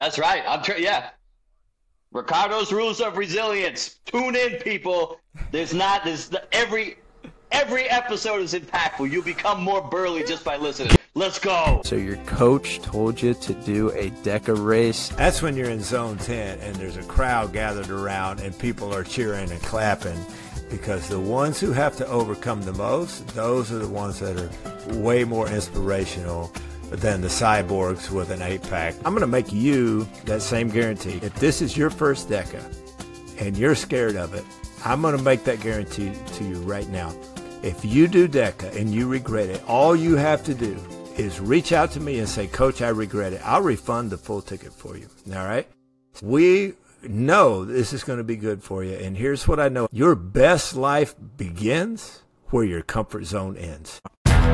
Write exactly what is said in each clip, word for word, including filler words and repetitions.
That's right. I'm tr- yeah. Ricardo's Rules of Resilience. Tune in, people. There's not there's every every episode is impactful. You become more burly just by listening. Let's go. So your coach told you to do a DECA race. That's when you're in zone ten and there's a crowd gathered around and people are cheering and clapping, because the ones who have to overcome the most, those are the ones that are way more inspirational than the cyborgs with an eight-pack. I'm going to make you that same guarantee. If this is your first DECA and you're scared of it, I'm going to make that guarantee to you right now. If you do DECA and you regret it, all you have to do is reach out to me and say, Coach, I regret it. I'll refund the full ticket for you. All right? We know this is going to be good for you. And here's what I know. Your best life begins where your comfort zone ends.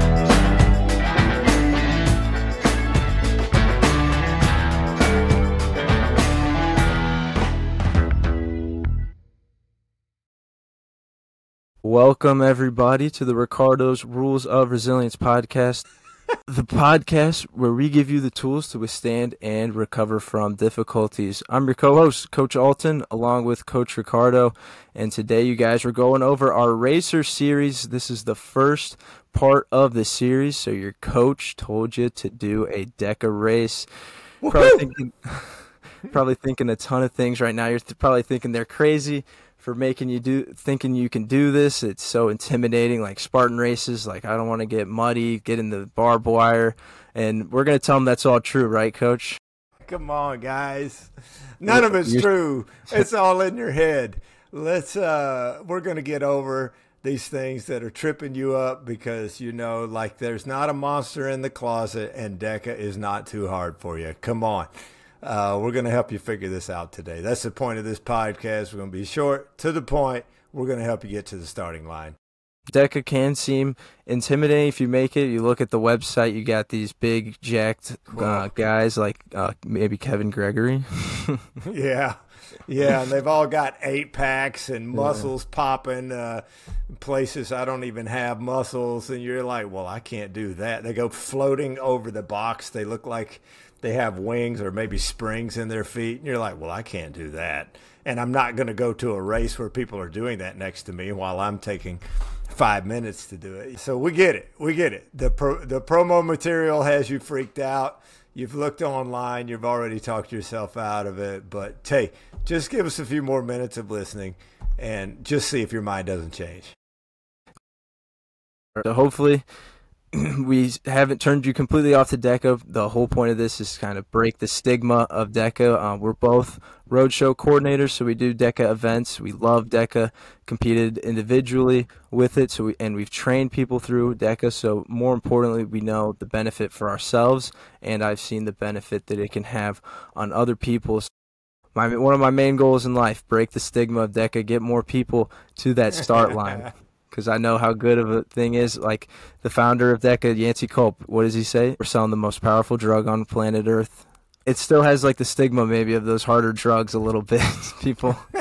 Welcome, everybody, to the Ricardo's Rules of Resilience podcast, the podcast where we give you the tools to withstand and recover from difficulties. I'm your co-host, Coach Alton, along with Coach Ricardo, and today, you guys, we're going over our Racer series. This is the first part of the series, so your coach told you to do a DECA race. Probably thinking, probably thinking a ton of things right now. You're th- probably thinking they're crazy for making you do, thinking you can do this. It's so intimidating, like Spartan races. Like, I don't want to get muddy, get in the barbed wire. And we're going to tell them that's all true, right, Coach? Come on, guys. None of it's true. It's all in your head. Let's, uh, we're going to get over these things that are tripping you up because, you know, like there's not a monster in the closet and DECA is not too hard for you. Come on. Uh, we're going to help you figure this out today. That's the point of this podcast. We're going to be short, to the point. We're going to help you get to the starting line. DECA can seem intimidating if you make it. You look at the website, you got these big, jacked uh, guys like uh, maybe Kevin Gregory. yeah. Yeah, and they've all got eight packs and muscles yeah. popping uh, places I don't even have muscles. And you're like, well, I can't do that. They go floating over the box. They look like they have wings or maybe springs in their feet. And you're like, well, I can't do that. And I'm not going to go to a race where people are doing that next to me while I'm taking five minutes to do it. So we get it. We get it. The pro, the promo material has you freaked out. You've looked online. You've already talked yourself out of it. But, hey, just give us a few more minutes of listening and just see if your mind doesn't change. So hopefully we haven't turned you completely off to DECA. The whole point of this is to kind of break the stigma of DECA. Uh, we're both roadshow coordinators, so we do DECA events. We love DECA, competed individually with it, so we, and we've trained people through DECA. So more importantly, we know the benefit for ourselves, and I've seen the benefit that it can have on other people. My, one of my main goals in life, break the stigma of DECA, get more people to that start line. Because I know how good of a thing is. Like the founder of DECA, Yancey Culp, what does he say? We're selling the most powerful drug on planet Earth. It still has like the stigma maybe of those harder drugs a little bit. People, you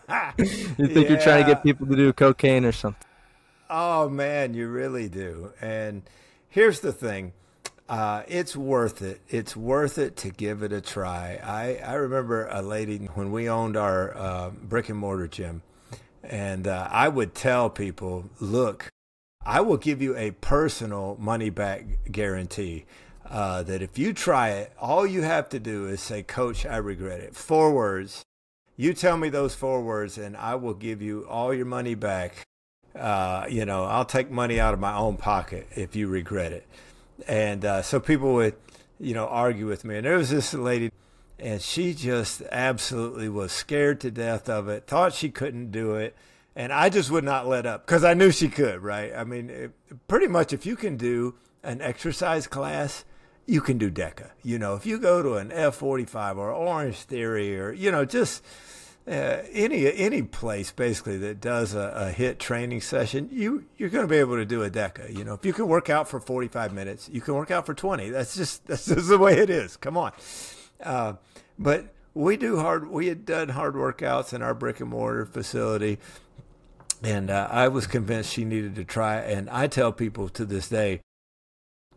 think yeah. you're trying to get people to do cocaine or something. Oh, man, you really do. And here's the thing. Uh, it's worth it. It's worth it to give it a try. I, I remember a lady when we owned our uh, brick and mortar gym. And uh, I would tell people, look, I will give you a personal money-back guarantee uh, that if you try it, all you have to do is say, Coach, I regret it. Four words. You tell me those four words, and I will give you all your money back. Uh, you know, I'll take money out of my own pocket if you regret it. And uh, so people would, you know, argue with me. And there was this lady, and she just absolutely was scared to death of it, thought she couldn't do it. And I just would not let up because I knew she could, right? I mean, it, pretty much if you can do an exercise class, you can do DECA. You know, if you go to an F forty-five or Orange Theory or, you know, just uh, any any place basically that does a, a HIIT training session, you, you're going to be able to do a DECA. You know, if you can work out for forty-five minutes, you can work out for twenty. That's just, that's just the way it is. Come on. Uh, but we do hard, we had done hard workouts in our brick and mortar facility. And uh, I was convinced she needed to try. And I tell people to this day,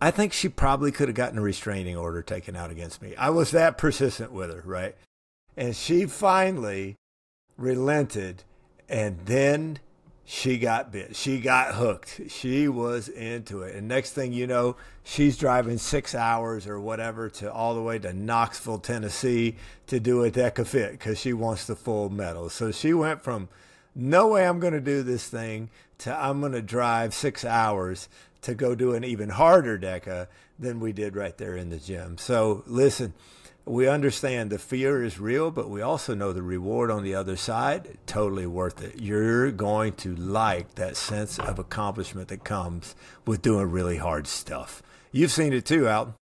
I think she probably could have gotten a restraining order taken out against me. I was that persistent with her, right? And she finally relented, and then she got bit. She got hooked. She was into it. And next thing you know, she's driving six hours or whatever to all the way to Knoxville, Tennessee to do a DECA fit because she wants the full medal. So she went from no way I'm going to do this thing to I'm going to drive six hours to go do an even harder DECA than we did right there in the gym. So listen, we understand the fear is real, but we also know the reward on the other side, totally worth it. You're going to like that sense of accomplishment that comes with doing really hard stuff. You've seen it too, Alton.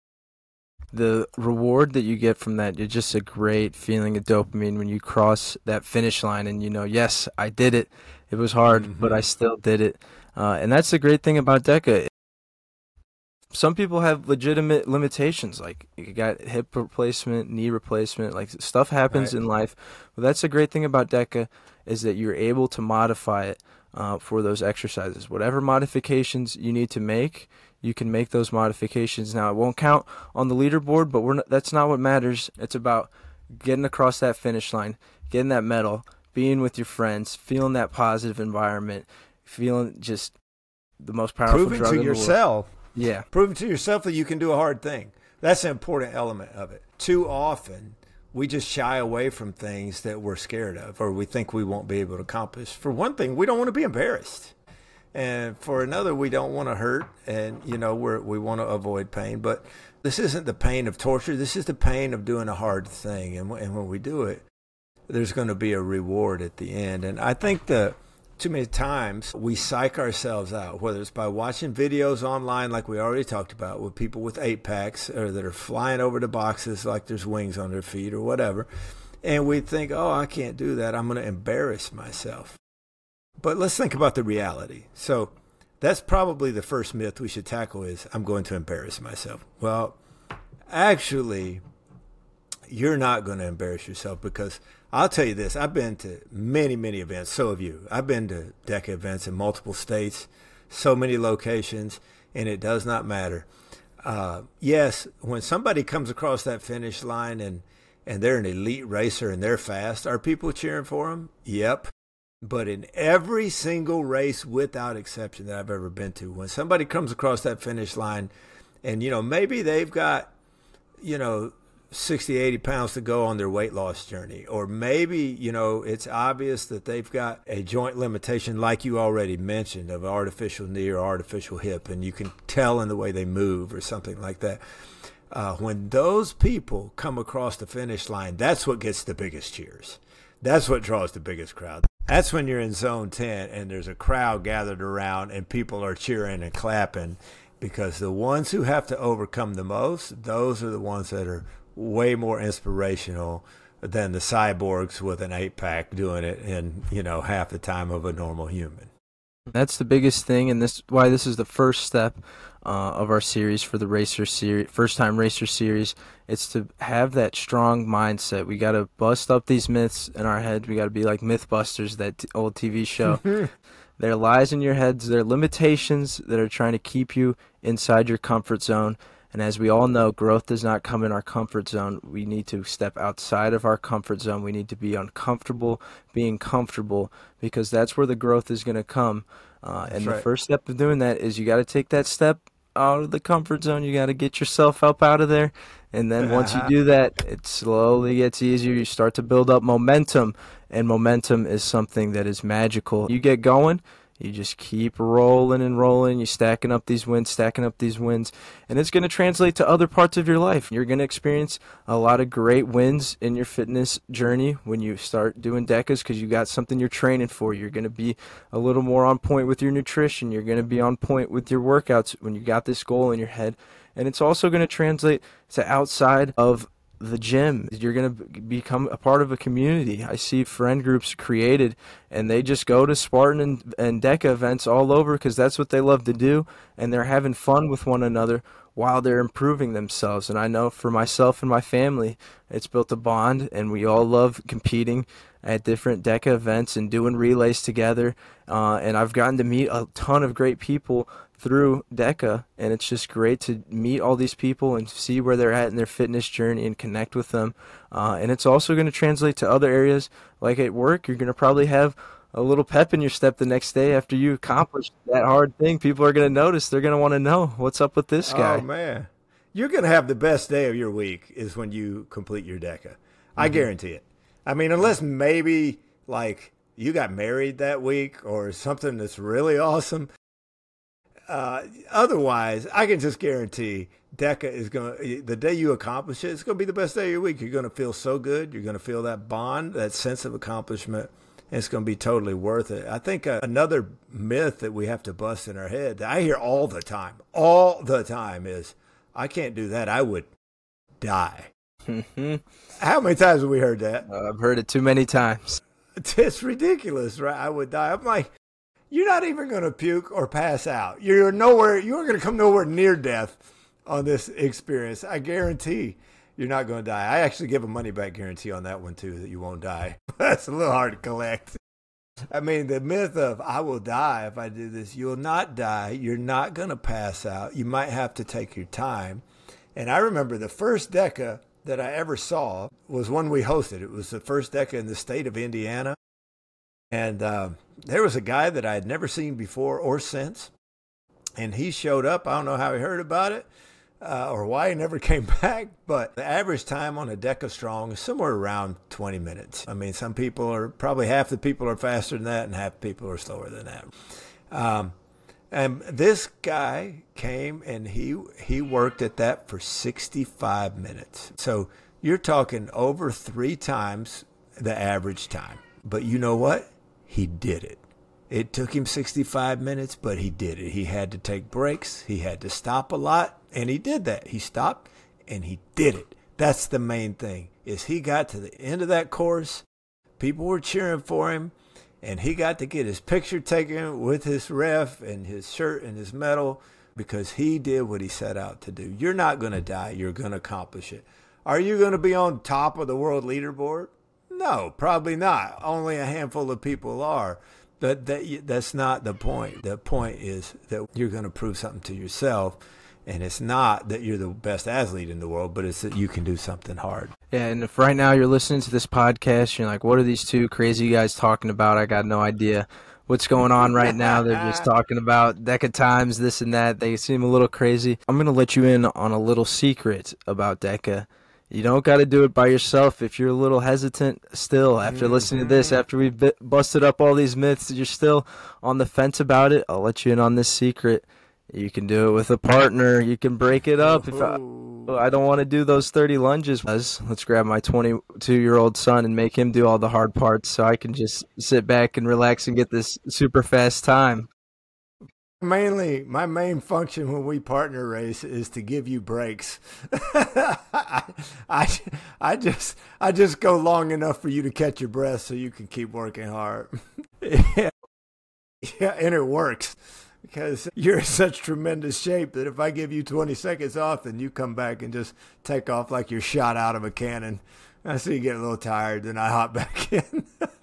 The reward that you get from that, it's just a great feeling of dopamine when you cross that finish line and you know, yes, I did it. It was hard, mm-hmm. but I still did it. Uh, and that's the great thing about DECA. Some people have legitimate limitations, like you got hip replacement, knee replacement, like stuff happens right. in life. But that's the great thing about DECA is that you're able to modify it uh, for those exercises. Whatever modifications you need to make, you can make those modifications. Now, it won't count on the leaderboard, but we're not, that's not what matters. It's about getting across that finish line, getting that medal, being with your friends, feeling that positive environment, feeling just the most powerful Proving drug to in the yourself. world. Yeah. Proving to yourself that you can do a hard thing. That's an important element of it. Too often, we just shy away from things that we're scared of or we think we won't be able to accomplish. For one thing, we don't want to be embarrassed. And for another, we don't want to hurt. And, you know, we're, we want to avoid pain. But this isn't the pain of torture. This is the pain of doing a hard thing. And, and when we do it, there's going to be a reward at the end. And I think the too many times we psych ourselves out, whether it's by watching videos online like we already talked about with people with eight packs or that are flying over the boxes like there's wings on their feet or whatever. And we think, oh, I can't do that. I'm going to embarrass myself. But let's think about the reality. So that's probably the first myth we should tackle is I'm going to embarrass myself. Well, actually, you're not going to embarrass yourself because I'll tell you this. I've been to many, many events. So have you. I've been to DECA events in multiple states, so many locations, and it does not matter. Uh, yes, when somebody comes across that finish line and, and they're an elite racer and they're fast, are people cheering for them? Yep. But in every single race without exception that I've ever been to, when somebody comes across that finish line and, you know, maybe they've got, you know, sixty, eighty pounds to go on their weight loss journey. Or maybe, you know, it's obvious that they've got a joint limitation like you already mentioned of artificial knee or artificial hip, and you can tell in the way they move or something like that. Uh, when those people come across the finish line, that's what gets the biggest cheers. That's what draws the biggest crowd. That's when you're in zone ten and there's a crowd gathered around and people are cheering and clapping because the ones who have to overcome the most, those are the ones that are way more inspirational than the cyborgs with an eight pack doing it in, you know, half the time of a normal human. That's the biggest thing, and this why this is the first step uh, of our series for the Racer series, first time Racer series. It's to have that strong mindset. We got to bust up these myths in our head. We got to be like Mythbusters, that t- old T V show. There are lies in your heads. There are limitations that are trying to keep you inside your comfort zone. And as we all know, growth does not come in our comfort zone. We need to step outside of our comfort zone. We need to be uncomfortable, being comfortable, because that's where the growth is going to come. Uh, and right. The first step of doing that is you got to take that step out of the comfort zone. You got to get yourself up out of there. And then once you do that, it slowly gets easier. You start to build up momentum, and momentum is something that is magical. You get going. You just keep rolling and rolling. You're stacking up these wins, stacking up these wins, and it's going to translate to other parts of your life. You're going to experience a lot of great wins in your fitness journey when you start doing DECAs because you got something you're training for. You're going to be a little more on point with your nutrition. You're going to be on point with your workouts when you got this goal in your head. And it's also going to translate to outside of the gym. You're going to become a part of a community. I see friend groups created, and they just go to Spartan and, and DECA events all over because that's what they love to do, and they're having fun with one another while they're improving themselves. And I know for myself and my family, it's built a bond, and we all love competing at different DECA events and doing relays together. Uh, and I've gotten to meet a ton of great people through DECA, and it's just great to meet all these people and see where they're at in their fitness journey and connect with them. Uh, and it's also going to translate to other areas, like at work. You're going to probably have a little pep in your step the next day after you accomplish that hard thing. People are going to notice. They're going to want to know what's up with this guy. Oh, man. You're going to have the best day of your week is when you complete your DECA. Mm-hmm. I guarantee it. I mean, unless maybe like you got married that week or something that's really awesome. Uh, otherwise, I can just guarantee DECA is going to, the day you accomplish it, it's going to be the best day of your week. You're going to feel so good. You're going to feel that bond, that sense of accomplishment. And it's going to be totally worth it. I think uh, another myth that we have to bust in our head that I hear all the time, all the time is, I can't do that. I would die. How many times have we heard that? Uh, I've heard it too many times. It's ridiculous, right? I would die. I'm like, you're not even going to puke or pass out. You're nowhere. You're going to come nowhere near death on this experience. I guarantee you're not going to die. I actually give a money back guarantee on that one too, that you won't die. That's a little hard to collect. I mean, the myth of I will die if I do this. You'll not die. You're not going to pass out. You might have to take your time. And I remember the first DECA that I ever saw was one we hosted. It was the first DECA in the state of Indiana. And uh, there was a guy that I had never seen before or since. And he showed up. I don't know how he heard about it. Uh, or why he never came back, but the average time on a DECA Strong is somewhere around twenty minutes. I mean, some people are, probably half the people are faster than that and half the people are slower than that. Um, and this guy came and he he worked at that for sixty-five minutes. So you're talking over three times the average time. But you know what? He did it. It took him sixty-five minutes, but he did it. He had to take breaks. He had to stop a lot. And he did that. He stopped and he did it. That's the main thing, is he got to the end of that course. People were cheering for him, and he got to get his picture taken with his ref and his shirt and his medal because he did what he set out to do. You're not going to die. You're going to accomplish it. Are you going to be on top of the world leaderboard? No, probably not. Only a handful of people are. But that, that's not the point. The point is that you're going to prove something to yourself. And it's not that you're the best athlete in the world, but it's that you can do something hard. Yeah, and if right now you're listening to this podcast, you're like, what are these two crazy guys talking about? I got no idea what's going on right now. They're just talking about DECA times, this and that. They seem a little crazy. I'm going to let you in on a little secret about DECA. You don't got to do it by yourself. If you're a little hesitant still after mm-hmm. listening to this, after we've busted up all these myths, you're still on the fence about it, I'll let you in on this secret. You can do it with a partner. You can break it up. If I, I don't want to do those thirty lunges, let's grab my twenty-two-year-old son and make him do all the hard parts so I can just sit back and relax and get this super fast time. Mainly, my main function when we partner race is to give you breaks. I, I, I just I just go long enough for you to catch your breath so you can keep working hard. yeah. yeah, and it works. Because you're in such tremendous shape that if I give you twenty seconds off, then you come back and just take off like you're shot out of a cannon. I see you get a little tired, then I hop back in.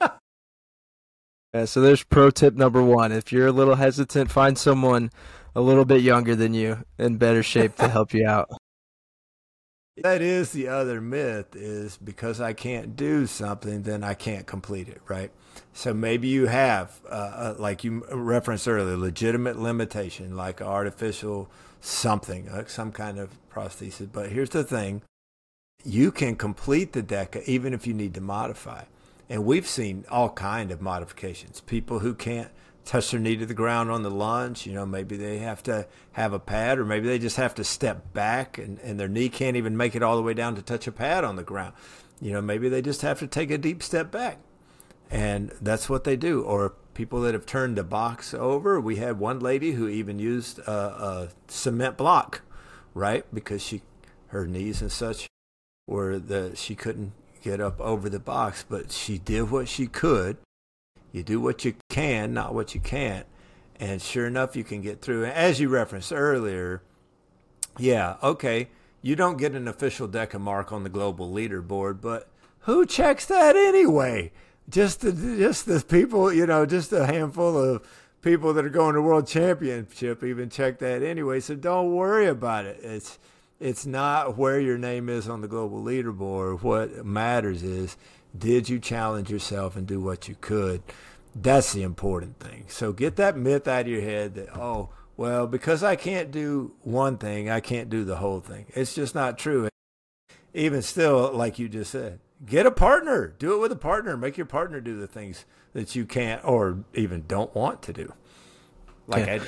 Yeah, so there's pro tip number one. If you're a little hesitant, find someone a little bit younger than you in better shape to help you out. That is the other myth, is because I can't do something, then I can't complete it, right? So maybe you have, uh, like you referenced earlier, legitimate limitation, like artificial something, like some kind of prosthesis. But here's the thing. You can complete the DECA even if you need to modify. And we've seen all kind of modifications. People who can't touch their knee to the ground on the lunge, you know, maybe they have to have a pad, or maybe they just have to step back and, and their knee can't even make it all the way down to touch a pad on the ground. You know, maybe they just have to take a deep step back. And that's what they do. Or people that have turned the box over. We had one lady who even used a, a cement block, right? Because she, her knees and such were the, she couldn't get up over the box, but she did what she could. You do what you can, not what you can't. And sure enough, you can get through. As you referenced earlier, Yeah, okay. You don't get an official DECA mark on the global leaderboard, but who checks that anyway? Just the just the people, you know, just a handful of people that are going to World Championship even check that anyway. So don't worry about it. It's it's not where your name is on the global leaderboard. What matters is, did you challenge yourself and do what you could? That's the important thing. So get that myth out of your head that, oh, well, because I can't do one thing, I can't do the whole thing. It's just not true. Even still, like you just said, get a partner. Do it with a partner. Make your partner do the things that you can't or even don't want to do. Like Yeah. I did.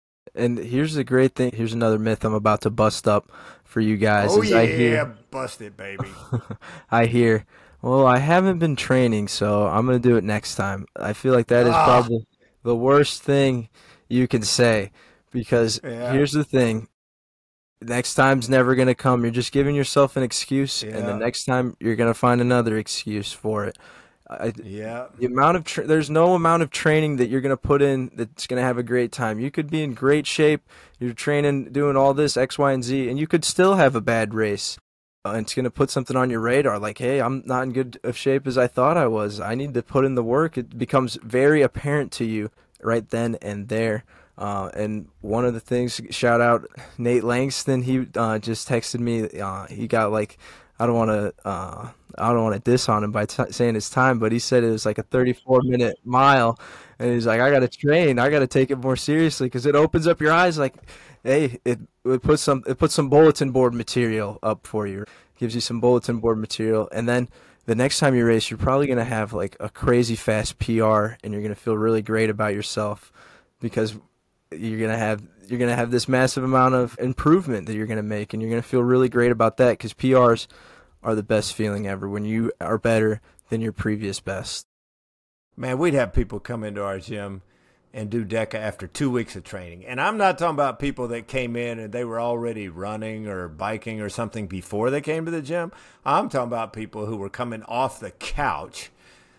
And here's the great thing. Here's another myth I'm about to bust up for you guys. Oh, is yeah. I hear, Bust it, baby. I hear, well, I haven't been training, so I'm going to do it next time. I feel like that is Ah. probably the worst thing you can say, because Yeah. here's the thing. Next time's never going to come. You're just giving yourself an excuse, and the Yeah. next time you're going to find another excuse for it. I, Yeah. the amount of tra- there's no amount of training that you're going to put in that's going to have a great time. You could be in great shape, you're training, doing all this X, Y, and Z, and you could still have a bad race. Uh, it's going to put something on your radar like, hey, I'm not in good of shape as I thought I was. I need to put in the work. It becomes very apparent to you right then and there. Uh, and one of the things, shout out Nate Langston, he uh, just texted me. Uh, he got like, I don't want to, uh, I don't want to diss on him by t- saying his time, but he said it was like a thirty-four minute mile, and he's like, I got to train, I got to take it more seriously because it opens up your eyes. Like, hey, it it puts some it puts some bulletin board material up for you, gives you some bulletin board material, and then the next time you race, you're probably gonna have like a crazy fast P R, and you're gonna feel really great about yourself because you're gonna have you're gonna have this massive amount of improvement that you're gonna make, and you're gonna feel really great about that because P Rs are the best feeling ever when you are better than your previous best. Man, we'd have people come into our gym and do DECA after two weeks of training. And I'm not talking about people that came in and they were already running or biking or something before they came to the gym. I'm talking about people who were coming off the couch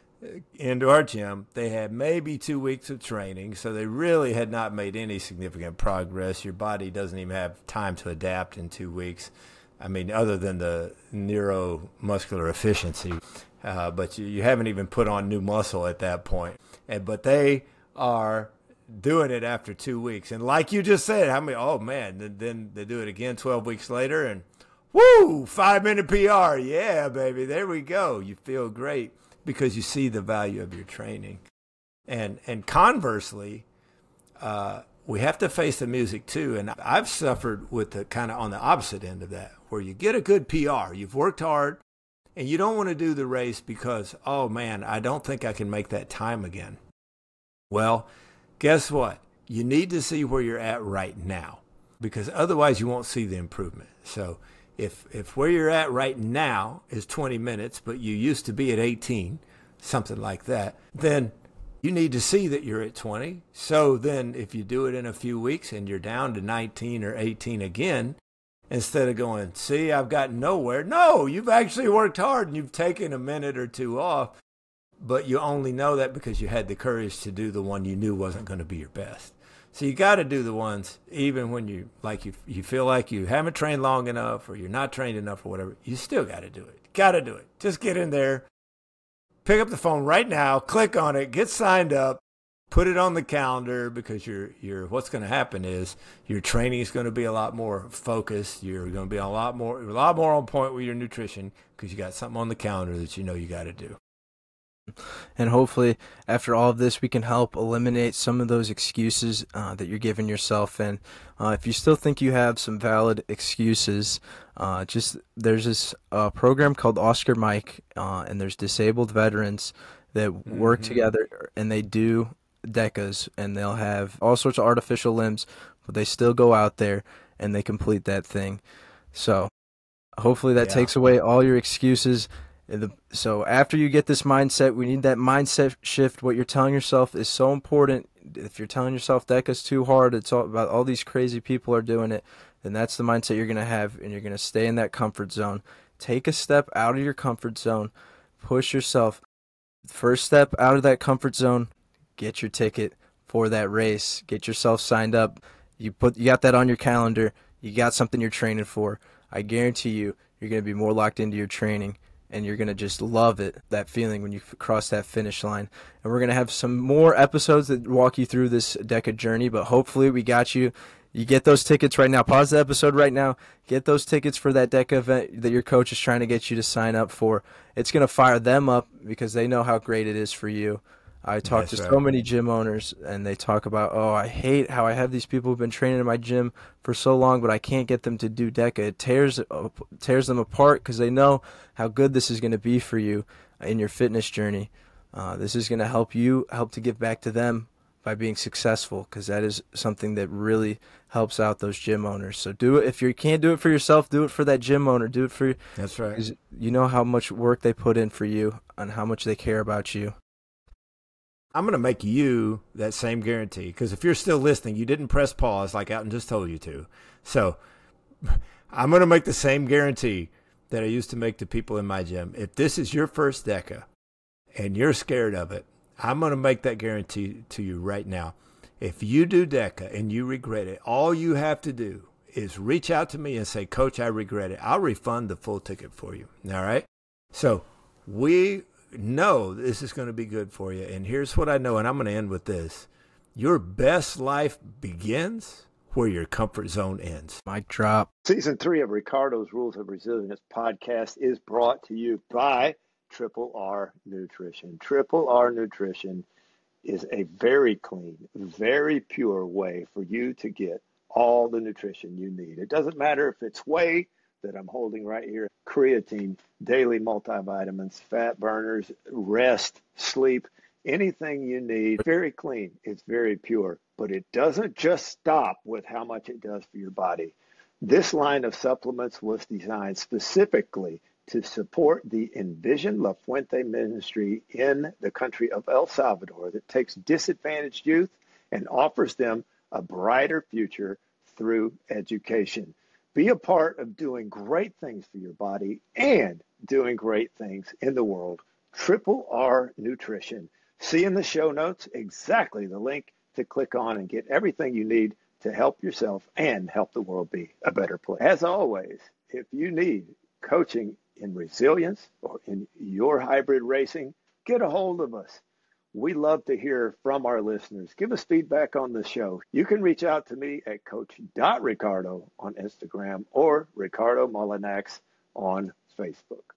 into our gym. They had maybe two weeks of training, so they really had not made any significant progress. Your body doesn't even have time to adapt in two weeks. I mean, other than the neuromuscular efficiency, uh, but you, you haven't even put on new muscle at that point. And but they are doing it after two weeks, and like you just said, how many? Oh man, then, then they do it again twelve weeks later, and woo, five minute P R, yeah, baby, there we go. You feel great because you see the value of your training, and and conversely, uh, we have to face the music too. And I've suffered with the kind of on the opposite end of that, where you get a good P R, you've worked hard, and you don't want to do the race because, oh man, I don't think I can make that time again. Well, guess what? You need to see where you're at right now, because otherwise you won't see the improvement. So if if where you're at right now is twenty minutes, but you used to be at eighteen, something like that, then you need to see that you're at twenty. So then if you do it in a few weeks and you're down to nineteen or eighteen again, instead of going, see, I've gotten nowhere. No, you've actually worked hard and you've taken a minute or two off, but you only know that because you had the courage to do the one you knew wasn't going to be your best. So you got to do the ones, even when you like you you feel like you haven't trained long enough or you're not trained enough or whatever. You still got to do it. Got to do it. Just get in there, pick up the phone right now, click on it, get signed up, put it on the calendar, because you're you're what's going to happen is your training is going to be a lot more focused. You're going to be a lot more a lot more on point with your nutrition because you got something on the calendar that you know you got to do. And hopefully, after all of this, we can help eliminate some of those excuses uh, that you're giving yourself. And uh, if you still think you have some valid excuses, uh, just there's this uh, program called Oscar Mike, uh, and there's disabled veterans that work Mm-hmm. together, and they do DECAs, and they'll have all sorts of artificial limbs, but they still go out there and they complete that thing. So hopefully that Yeah. takes away all your excuses. And the, so after you get this mindset, we need that mindset shift. What you're telling yourself is so important. If you're telling yourself DECA's too hard, it's all about all these crazy people are doing it, then that's the mindset you're going to have, and you're going to stay in that comfort zone. Take a step out of your comfort zone. Push yourself. First step out of that comfort zone, get your ticket for that race. Get yourself signed up. You put you got that on your calendar. you got something you're training for, I guarantee you, you're going to be more locked into your training, and you're going to just love it, that feeling when you cross that finish line. And we're going to have some more episodes that walk you through this DECA journey, but hopefully we got you. You get those tickets right now. Pause the episode right now. Get those tickets for that DECA event that your coach is trying to get you to sign up for. It's going to fire them up because they know how great it is for you. I talk That's to right. so many gym owners, and they talk about, oh, I hate how I have these people who've been training in my gym for so long, but I can't get them to do DECA. It tears, uh, tears them apart because they know how good this is going to be for you in your fitness journey. Uh, this is going to help you, help to give back to them by being successful, because that is something that really helps out those gym owners. So do it. If you can't do it for yourself, do it for that gym owner. Do it for That's right. 'cause you know how much work they put in for you and how much they care about you. I'm going to make you that same guarantee, because if you're still listening, you didn't press pause like Alton just told you to. So I'm going to make the same guarantee that I used to make to people in my gym. If this is your first DECA and you're scared of it, I'm going to make that guarantee to you right now. If you do DECA and you regret it, all you have to do is reach out to me and say, Coach, I regret it. I'll refund the full ticket for you. All right? So we know this is going to be good for you. And here's what I know, and I'm going to end with this. Your best life begins where your comfort zone ends. Mic drop. Season three of Ricardo's Rules of Resilience podcast is brought to you by Triple R Nutrition. Triple R Nutrition is a very clean, very pure way for you to get all the nutrition you need. It doesn't matter if it's whey that I'm holding right here, creatine, daily multivitamins, fat burners, rest, sleep, anything you need. Very clean. It's very pure. But it doesn't just stop with how much it does for your body. This line of supplements was designed specifically to support the Envision La Fuente ministry in the country of El Salvador that takes disadvantaged youth and offers them a brighter future through education. Be a part of doing great things for your body and doing great things in the world. Triple R Nutrition. See in the show notes exactly the link to click on and get everything you need to help yourself and help the world be a better place. As always, if you need coaching in resilience or in your hybrid racing, get a hold of us. We love to hear from our listeners. Give us feedback on the show. You can reach out to me at coach dot ricardo on Instagram or Ricardo Molinax on Facebook.